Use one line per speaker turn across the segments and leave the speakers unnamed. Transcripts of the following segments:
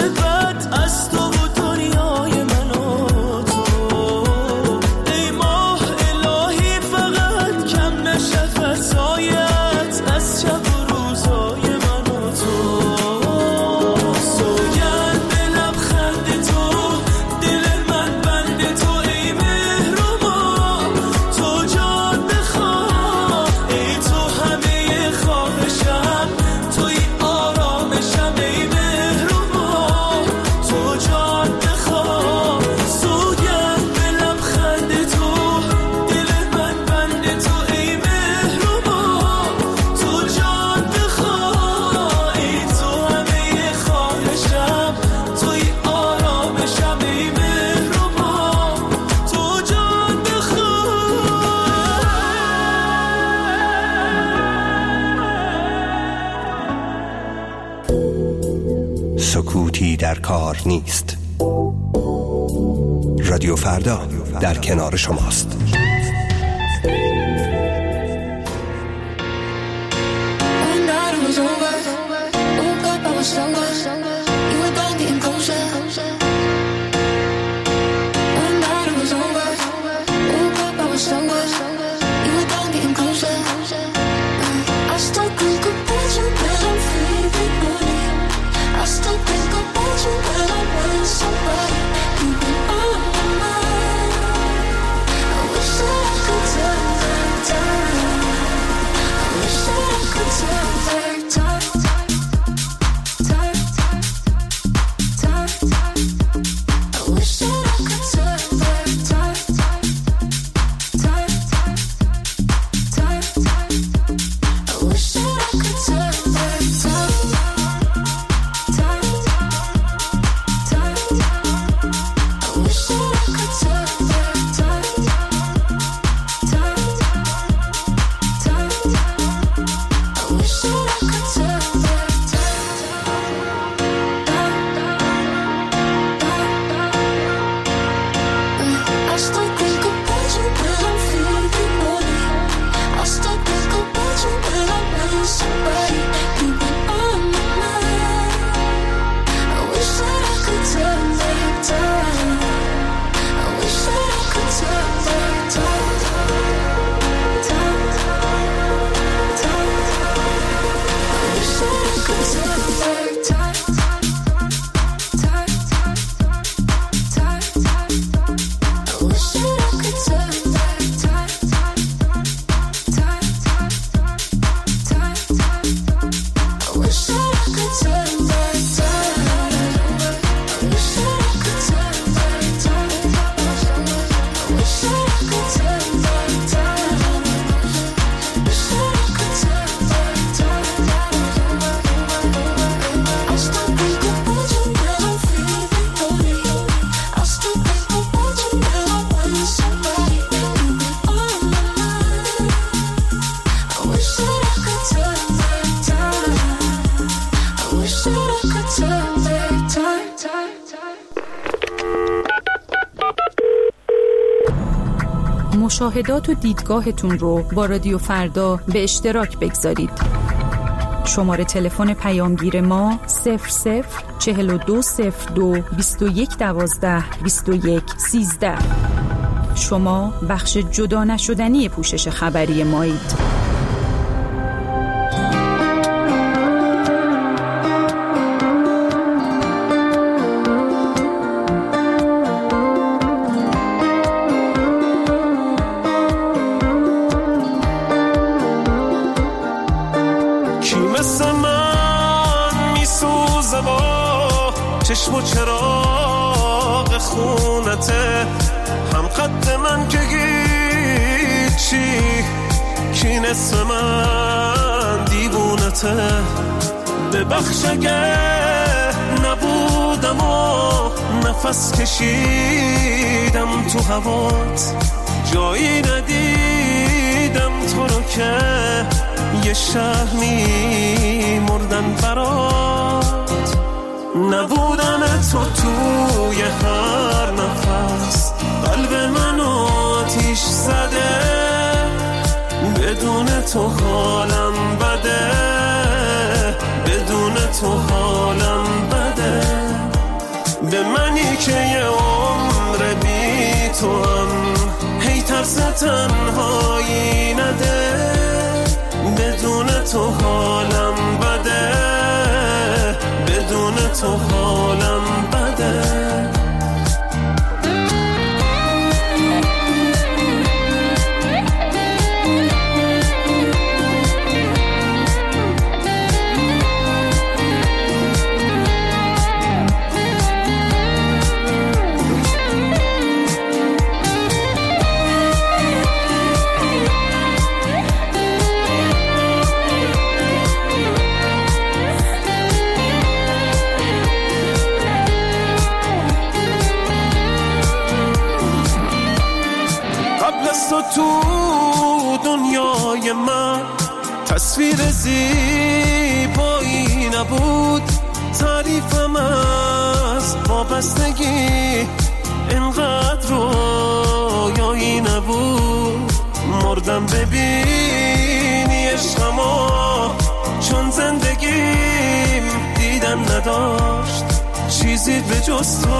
بد از تو و دنیای من و تو. ای ماه الهی فقط کم نشه فضایت از شب و روزای من و تو. سوگند به لبخند تو، دل من بند تو، ای مهربان تو جان بخواه. ای تو همه خواهشم، توی آرامشم، ای مهربان تو جان بخواه. سوگند به لبخند تو، دل من بند تو، ای مهربان تو جان بخواه. ای تو همه خواهشم، توی آرامشم، ای مهربان تو جان بخواه.
سکوتی در کار نیست. رادیو فردا در کنار شماست.
مشاهدات و دیدگاهتون رو با رادیو فردا به اشتراک بگذارید. شماره تلفن پیامگیر ما 00420221122113. شما بخش جدا نشدنی پوشش خبری مایید.
چشم و چراغ خونته هم قد من که هیچی، کی نصف من دیوونته. ببخش اگه نبودم و نفس کشیدم تو هوات، جایی ندیدم تو رو که یه شهر می‌مردن برات. نبودن تو توی هر نفس قلب منو آتیش زده، بدون تو حالم بده، بدون تو حالم بده. منی که یه عمر بی تو هم هی ترس تنهایی نده، بدون تو حالم بده، بدون تو حالم بده. تو دنیای من تصویر زیبایی نبود، تعریفم از وابستگی اینقدر رویایی نبود. مردم ببینی عشقمو، چون زندگیم دیدن نداشت، چیزی به جز تو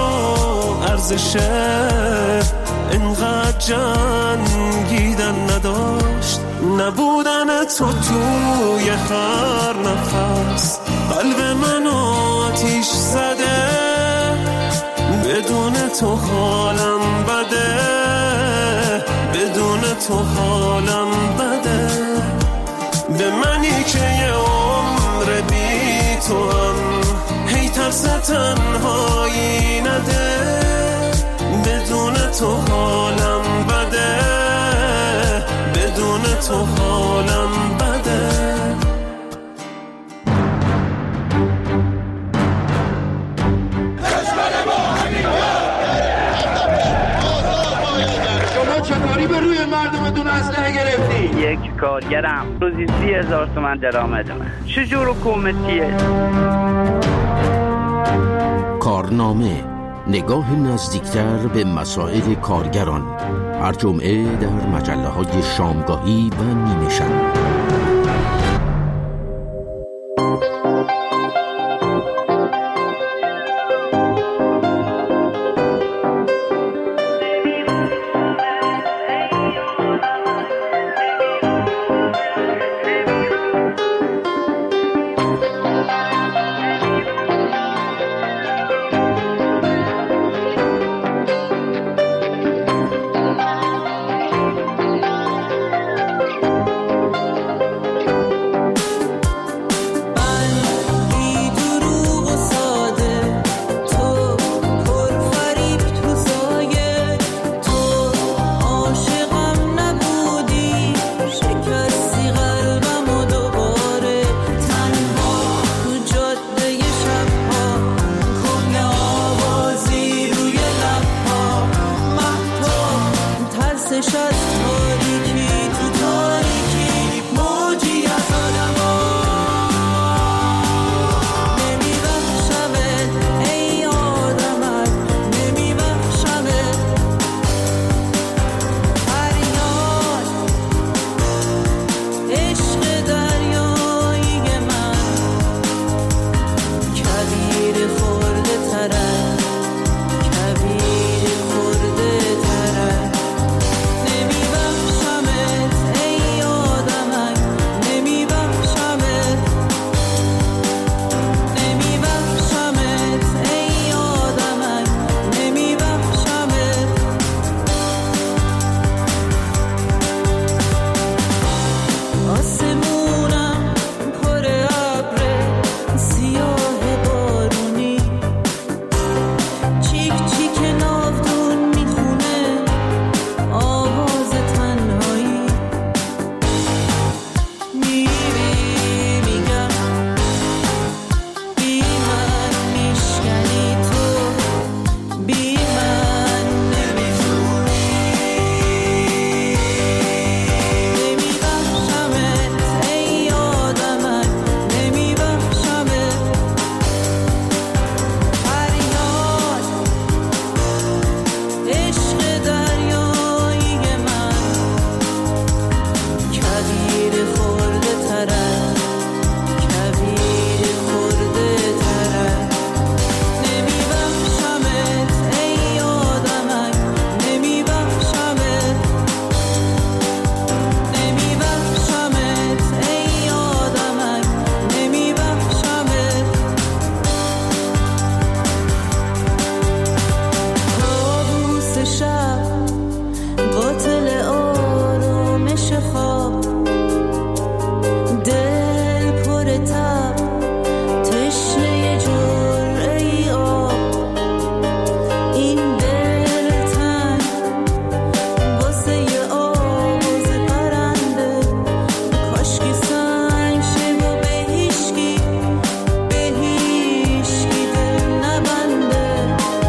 ارزشه اینقدر جنگیدن نداشت. نبودن تو توی هر نفس قلب منو آتیش زده، بدون تو حالم بده، بدون تو حالم بده. به منی که یه عمر بی تو هم هی ترس تنهایی نده، بدون تو حالم بده، بدون تو حالم بده.
شما چطوری به روی مردمتون اسلحه گرفتی؟
یک کارگرم روزی 30,000 تومان درآمد من. چجور حکومتیه؟
کارنامه، نگاه نزدیکتر به مسائل کارگران، هر جمعه در مجله‌های شامگاهی و نیمه شب.
به تب تشنه جرعه‌ای آب، این دلتن واسه یه آواز پرنده، کاشکی سنگ شه و به هیشکی دل نبنده.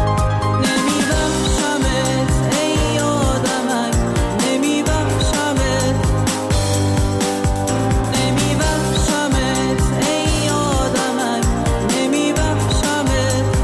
نمیبخشمت ای آدمک، نمیبخشمت ای آدمک، نمیبخشمت.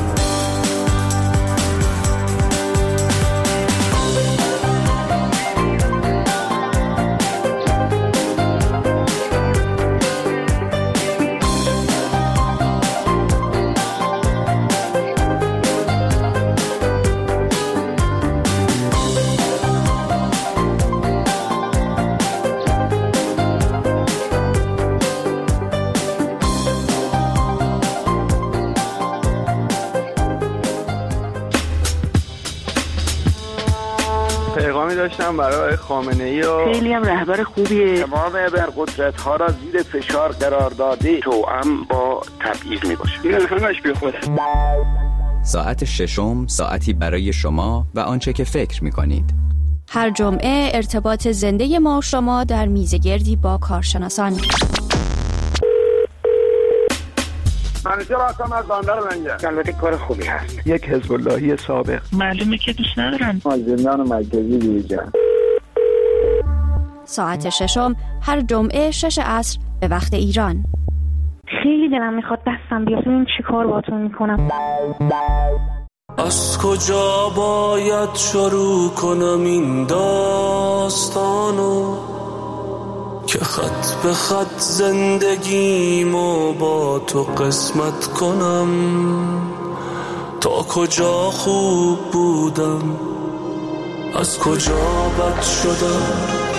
پیغامی داشتم برای خامنه‌ای و
خیلی هم رهبر خوبیه.
تمام ابرقدرت‌ها را زیر فشار قرار داده، توأم با تبعیض میباشه.
این همش بیخوده.
ساعت ششم ساعتی برای شما و آنچه که فکر می‌کنید.
هر جمعه ارتباط زنده ما شما در میزگردی با کارشناسان.
منیجر هستم از بندر لنگر. البته کار خوبی هست.
یک حزب اللهی سابق.
معلومه که دوست ندارم.
از زندان مرکزی بیرون.
ساعت ششم هر جمعه 6 عصر به وقت ایران.
خیلی دلم میخواد دستم بیاد ببینم چی کار باهاتون میکنم.
از کجا باید شروع کنم این داستانو که خط به خط زندگیمو با تو قسمت کنم؟ تا کجا خوب بودم، از کجا بد شدم،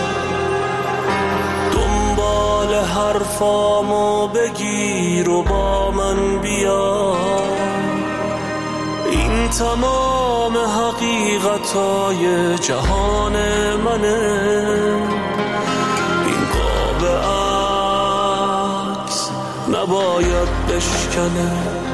دنبال حرفامو بگیر و با من بیا. این تمام حقیقتای جهان منه، این قاب عکس نباید بشکنه.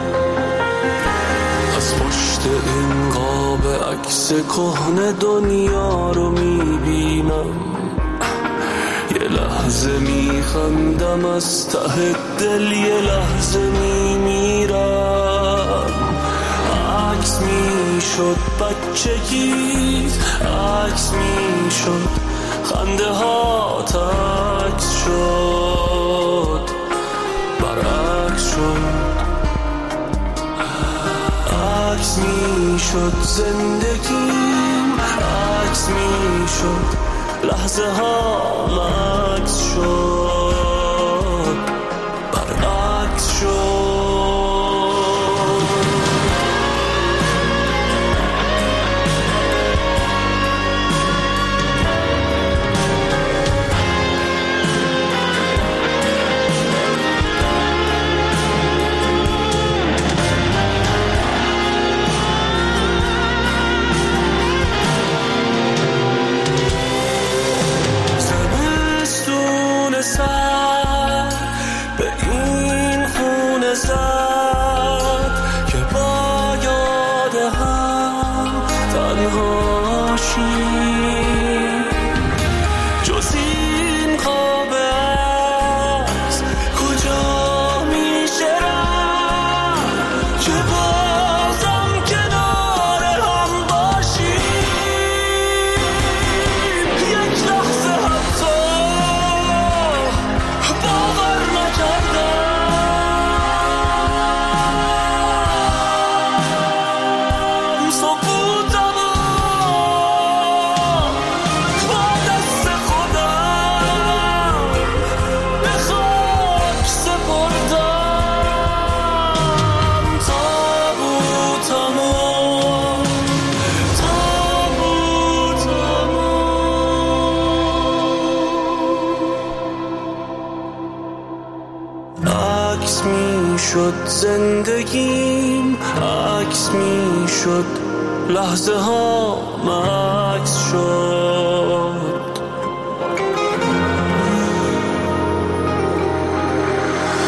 از پشت این قاب عکس کهنه دنیا رو میبینم، یه لحظه میخندم از ته دل، یه لحظه میمیرم. عکس میشد بچگیت، عکس میشد خنده ها، عکس شد برعکس شد. عکس میشد زندگیم، عکس میشد لحظه ها، عکس شد برعکس شد. به این خونه زد که با یاد هم تنها شیم، جز این خواب عکس کجا میشه رفت که بازم کنار هم باشیم. یک لحظه حتی باور نکردم سکوتم با دست خودم به خاک سپردم. تابوتم عکس میشد زندگیم، عکس میشد لحظه ها، عکس شد.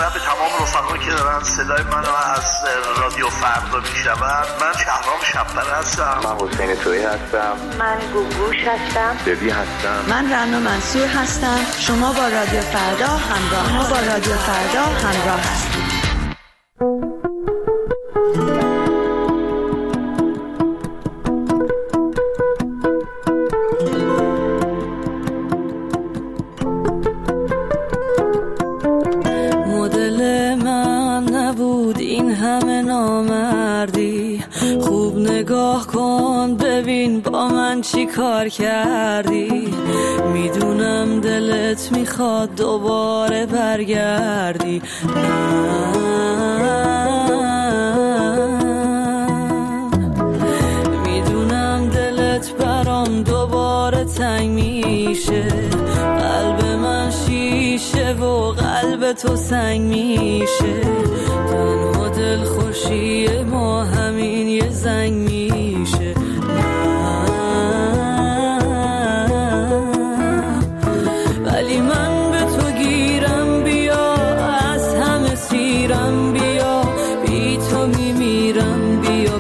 باید به تمام رفقا که دارن صدای منو از رادیو فردا میشنون. من شهرام شب‌پر هستم.
من حسین تویی هستم.
من گوگوش هستم.
ببی هستم.
من رنا منصور هستم. شما با رادیو فردا همراه هستید.
نگاه کن ببین با من چی کار کردی. میدونم دلت میخواد دوباره برگردی. میدونم دلت برام دوباره تنگ میشه. قلب من شیشه و قلب تو سنگ میشه. تنها دل خوشی ما همین یه زنگ میشه. ولی من به تو گیرم بیا، از همه سیرم بیا، بی تو میمیرم بیا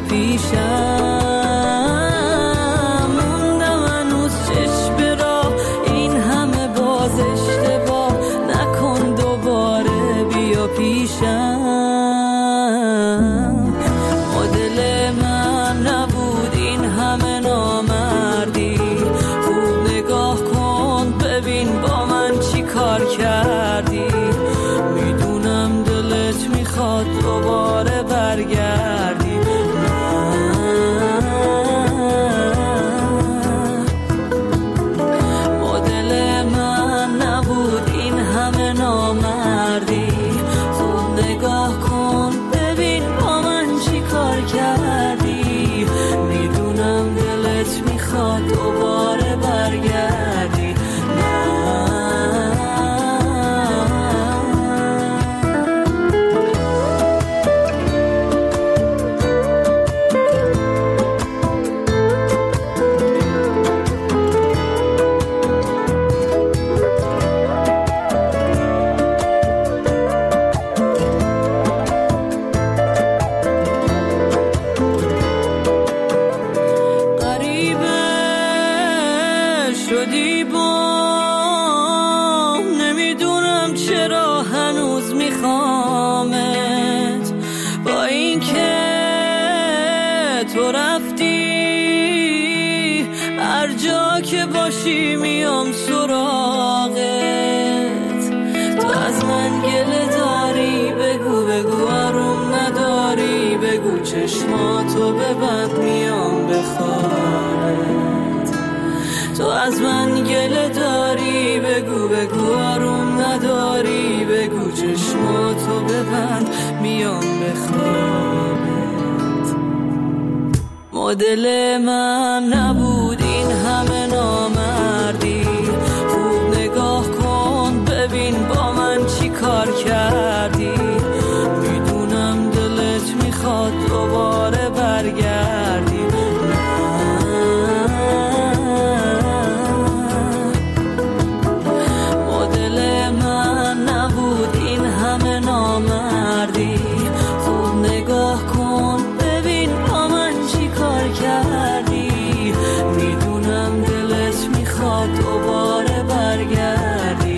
پیشم. موندم هنوز چشم راه، این همه باز اشتباه نکن دوباره بیا پیشم. کردی میدونم دلت میخواد دوباره برگردی. مدل من نبود این همه نامردی. خوب نگاه کن ببین با من چی کار کردی. میدونم دلت میخواد دوباره برگردی. باشی میام سراغت. تو از من گله داری بگو بگو آروم نداری بگو چشماتو ببند میام بخوابت. تو از من گله داری بگو بگو آروم نداری بگو چشماتو ببند میام بخوابت. مدل من نبود این همه نامردی. خوب نگاه کن ببین با من چی کار کردی. میدونم دلت میخواد دوباره برگردی. مدل من نبود این همه نامردی. خوب نگاه کن ببین با من چی کار کردی. میدونم دلت میخواد دوباره برگردی.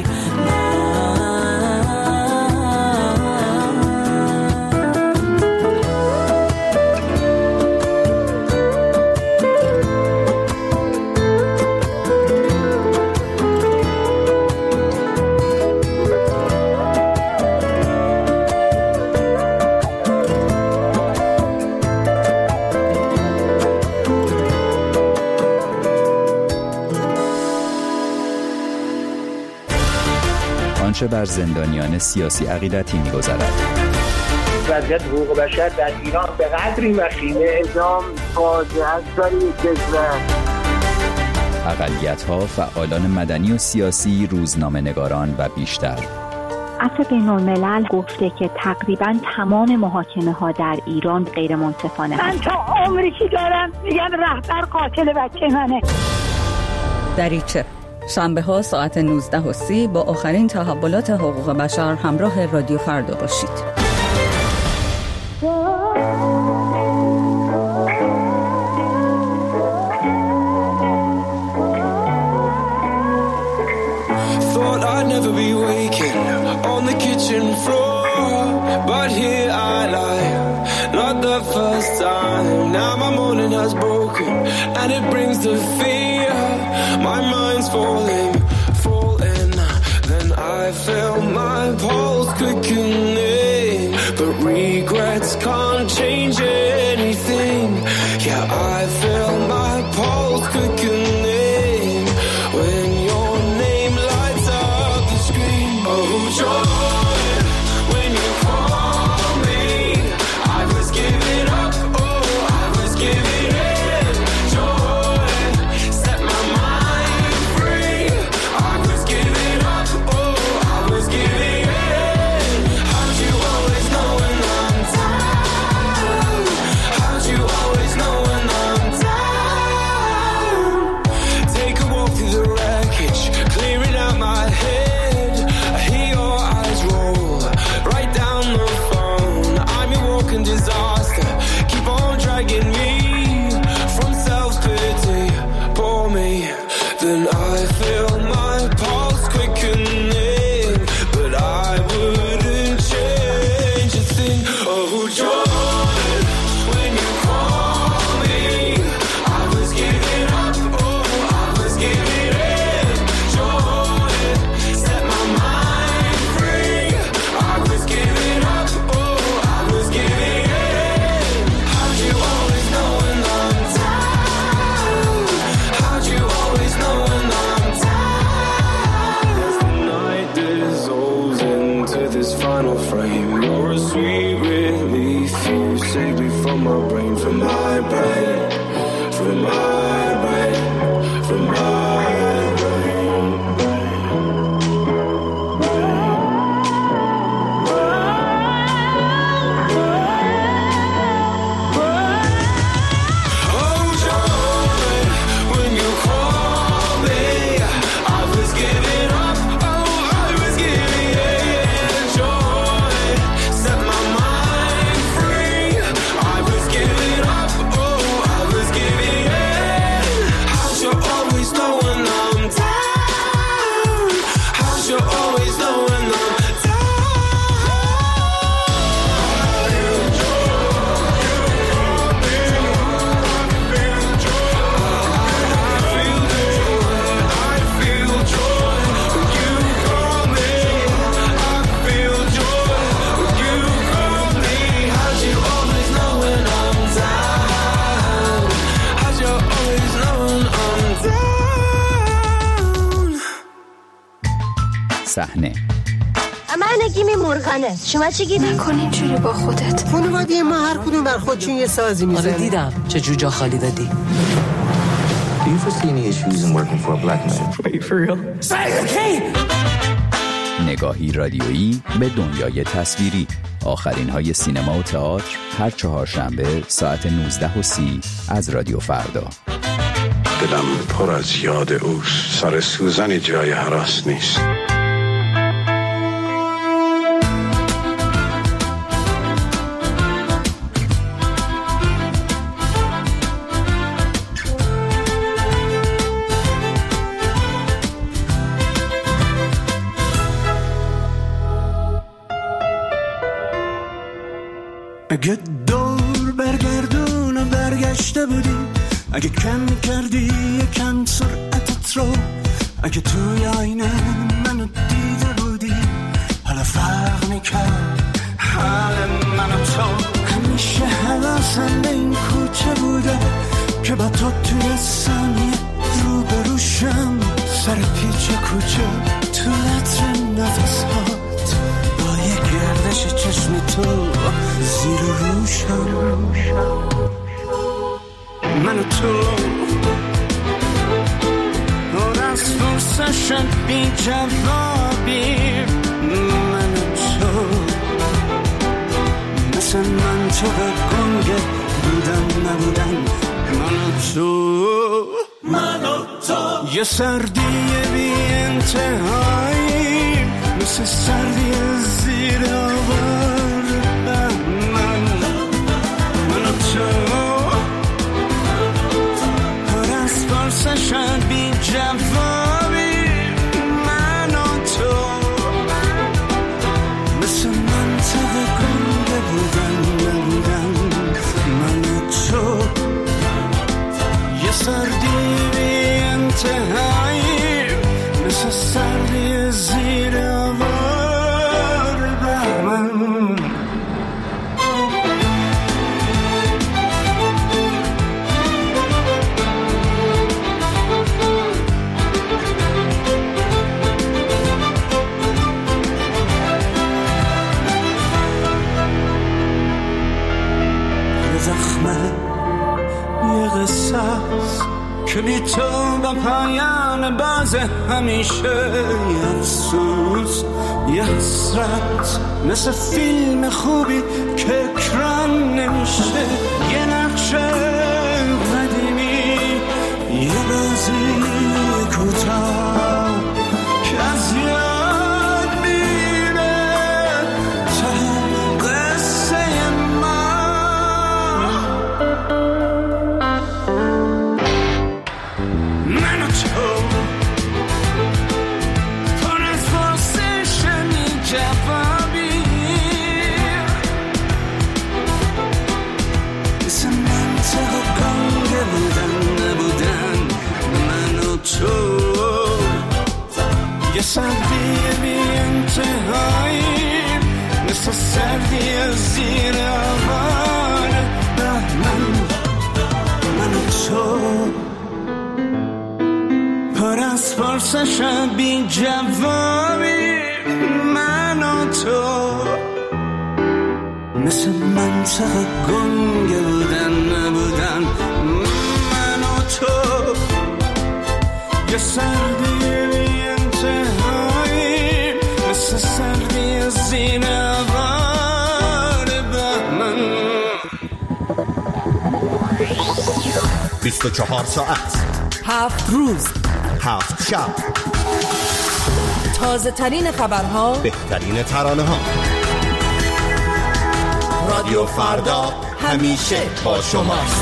آنچه بر زندانیان سیاسی عقیدتی می‌گذرد.
وضعیت حقوق بشر در ایران به قدری وخیمه اعدام فاجعه است در این کشور.
اقلیت‌ها، فعالان مدنی و سیاسی، روزنامه‌نگاران و بیشتر.
عفو بین‌الملل گفته که تقریباً تمام محاکمه‌ها در ایران غیر منصفانه.
من تا عمری که دارم میگم رهبر قاتل بچه منه.
دریچه شنبه ها ساعت 19:30 با آخرین تحولات حقوق بشر همراه رادیو فردا باشید.
Thought I'd never be waking on the kitchen floor, but here I lie, not the first time. Now my morning has broken and it brings the fear. My mind's falling, then I feel my pulse quickening, but regrets can't change anything. Yeah, I feel my pulse quickening when your name lights up the screen. Oh, joy, when you call me, I was giving up, oh, I was giving in. Joy, set my mind free, I was giving up, oh, I was giving in. How'd you always know when I'm down? How'd you always know when I'm down? Take a walk through the wreckage, clearing out my head. I hear your eyes roll right down the phone. I'm your walking disaster, keep on dragging me from self-pity. Pour me, then I feel my pulse quickening, but I wouldn't change a thing. Oh, joy, when you call me, I was giving up, oh, I was giving in. Joy, set my mind free, I was giving up, oh, I was giving in. How'd you always know when I'm down? How'd you always know when I'm down? As the night dissolves into this final frame, you're a sweet relief. You save me from my brain, from my brain, from my brain, from my brain. Oh, joy, when you call me, I was giving up, oh, I was giving in. Joy, set my mind free, I was giving up, oh, I was giving in. How'd you always know when I'm down? How'd you always know when I'm down? I feel joy when you call me. I feel joy when you call me. How'd you always know when I'm down? How'd you always know when I'm down?
صحنه
من نگیم مرغنه. شما چی گیری؟
نکن اینجوری با خودت.
خانواده ما هر کدوم بر خودشون یه سازی میزنه.
آره دیدم چه جوجا خالی دادی.
Do you foresee any issues in working for a black man?
Wait, for real?
نگاهی رادیویی به دنیای تصویری. آخرین های سینما و تئاتر هر چهارشنبه ساعت 19:30 از رادیو فردا.
دلم پر از یاد اوست، سر سوزنی جای هراس نیست.
اگه دور برگردون و برگشته بودی، اگه کم میکردی یکم سرعتت رو، اگه توی آینه منو دیده بودی، حالا فرق میکرد حال من و تو. همیشه حواسم به این کوچه بوده که با تو توی ثانیه رو بروشم، سر پیچ کوچه تو لطر نفسات، با یه گردش چشم تو زیر روشم. من و تو پر از فرصشن بی جوابی، من و تو مثل من تو به گنگه بودن نبودن. من و تو یه سردی بی انتهایی مثل سردی زیر آور من و تو پر از پرسشن بی جوابی من و تو مثل منطق گنده بودن من و تو یه سردی بی انتهایی مثل سردی زیر آوار بهمن یه زخمه یه قصه که بی تو با پایان باز همیشه یه افسوس یه حسرت مثل فیلم خوبی که اکران نمیشه یه نقشه قدیمی یه بازی کوتاه که از یاد میره تا قصه ما من و تو پر از پرسشنی جوابی مثل منطق گنگه بودن نبودن من و تو یه سردی بی انتهایی مثل سردی زیر آوار من و تو پر از پرسشن بی جوابی من و تو مثل منطق گنگه بودن نبودن من و تو یه سردی بی انتهایی مثل سردی زیر آوار بهمن
24 ساعت
7 روز
7 شب
تازه ترین خبرها
بهترین ترانه ها رادیو فردا همیشه با شماست.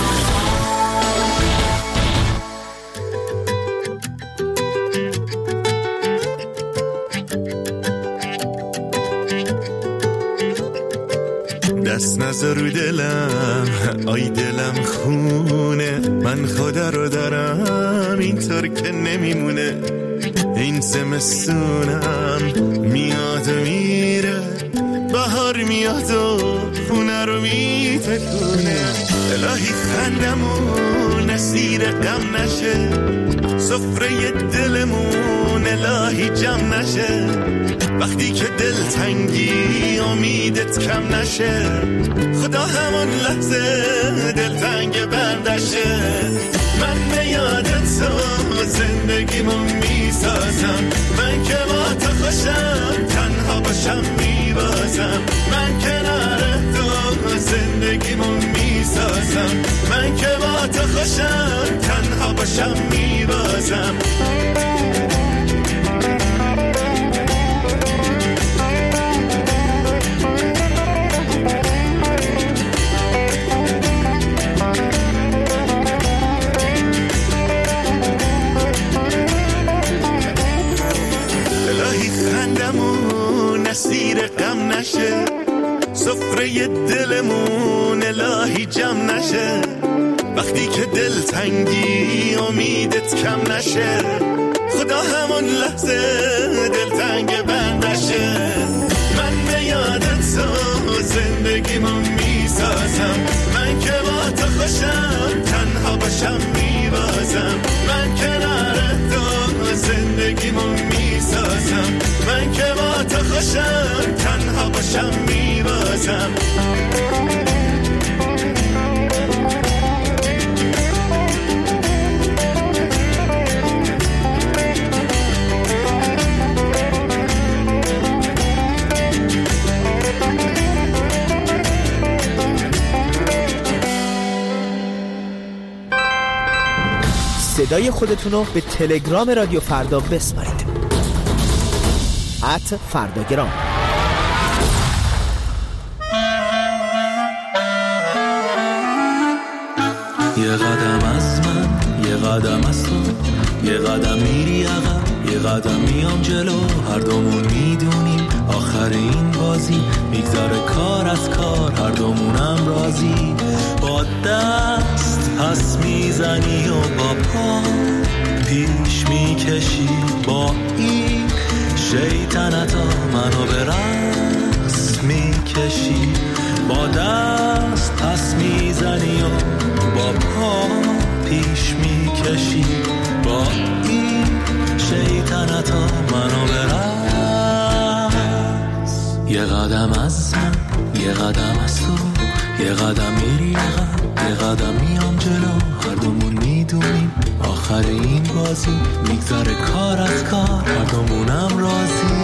دست نذار رو دلم آی دلم خونه من خدا رو دارم اینطور که نمیمونه این زمستونم میاد و میره بهار میاد و خونه رو میتکونه الهی خندمون اسیر غم نشه سفره دلمون الهی جمع نشه وقتی که دلتنگی امیدت کم نشه خدا همون لحظه دلتنگ بندشه من به یاد تو زندگیمو میسازم من که با تو خوشم تنها باشم میبازم من کنار تو زندگیمو میسازم من که با تو خوشم تنها باشم میبازم اسیر غم نشه سفره دلمون الهی جمع نشه وقتی که دلتنگی امیدت کم نشه خدا همون لحظه دلتنگ بندشه من به یاد تو زندگیمو میسازم من که با تو خوشم تنها باشم میبازم من کنار تو زندگیمو میسازم من که با تو خوشم تنها باشم میبازم
صدای خودتون رو به تلگرام رادیو فردا بسپارید. @فرداگرام.
یه قدم از من، یه قدم از تو، یه قدم میری عقب، یه قدم میام جلو. هر دومون میدونیم آخر این بازی میگذره کار از کار، هر دومونم راضی. با دست پس میزنی و با پا پیش میکشی، با این شیطنتا منو به رقص میکشی. با دست پس میزنی و با پا پیش میکشی، با این شیطنتا منو به رقص. یه قدم از من، یه قدم از تو، یه قدم میری عقب، یه قدم میام جلو. هر دومون میدونیم آخر این بازی میگذره کار از کار، هر دومونم راضی.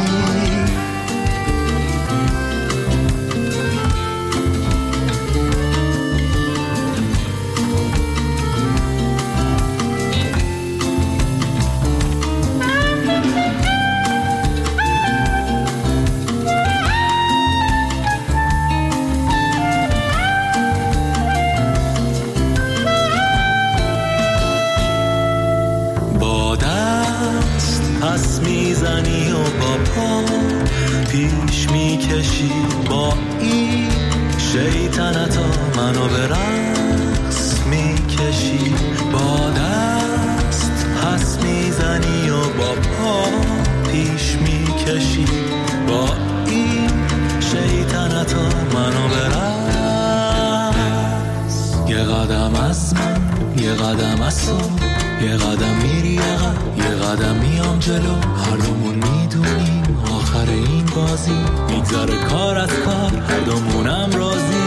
پس میزنی و با پا پیش میکشی، با این شیطنتا منو به رقص میکشی. با دست پس میزنی و با پا پیش میکشی، با این شیطنتا منو به رقص. یه قدم از من، یه قدم از تو، یه قدم میری عقب، یه قدم میام جلو. هر دومون میدونیم آخر این بازی میگذره کار از کار، هر دومونم راضی.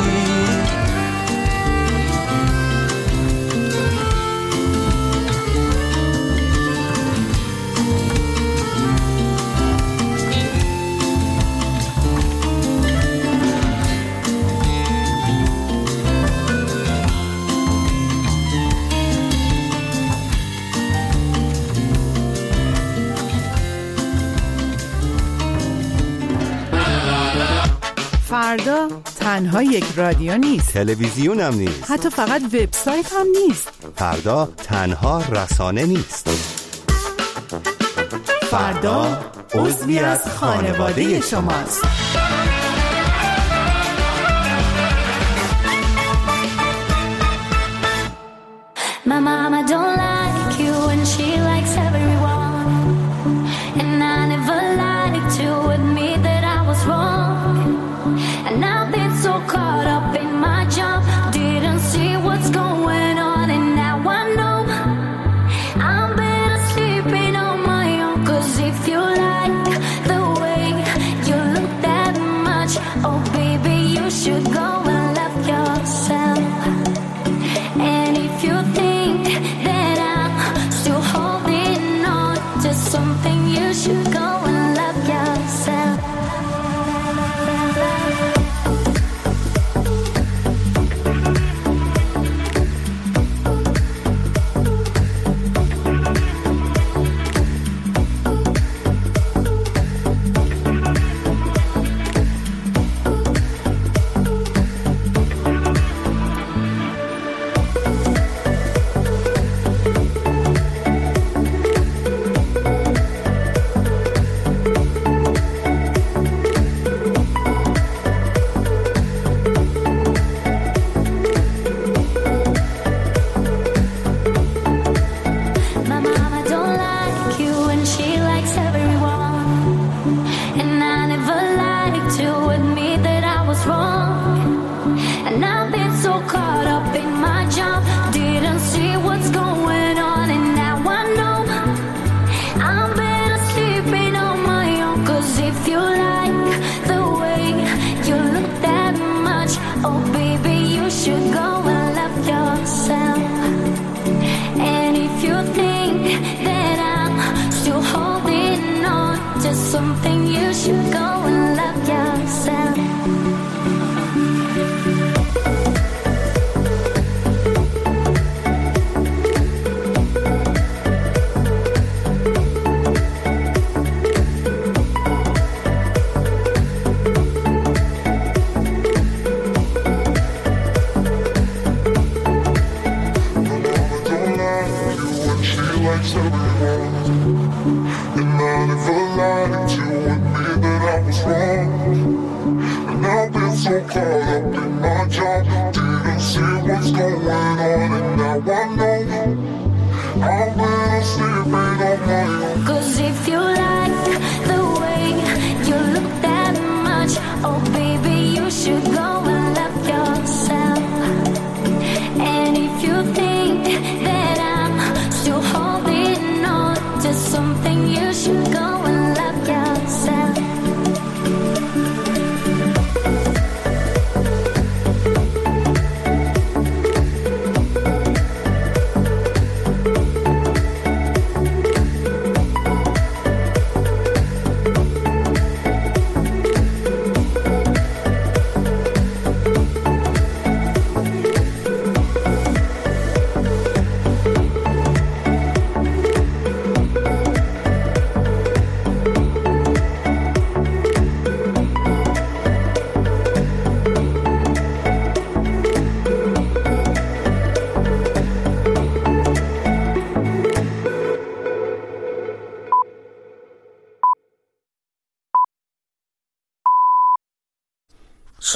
فردا تنها یک رادیو نیست،
تلویزیون هم نیست،
حتی فقط وبسایت هم نیست.
فردا تنها رسانه نیست.
فردا عضوی از خانواده شماست.
My mama don't like you and she likes everyone, and I never liked to admit that I was wrong. And I've been so caught up in my job, didn't see what's going on, and now I know I'm better sleeping on my own. 'Cause if you like the way you look that much, oh baby, you should go and love yourself. And if you think that I'm still holding on to something, you should go and love yourself.
I've been so caught up in my job, didn't see what's going on, and now I know I've been sleeping on my own.
'Cause if you like the way you look that much, oh baby,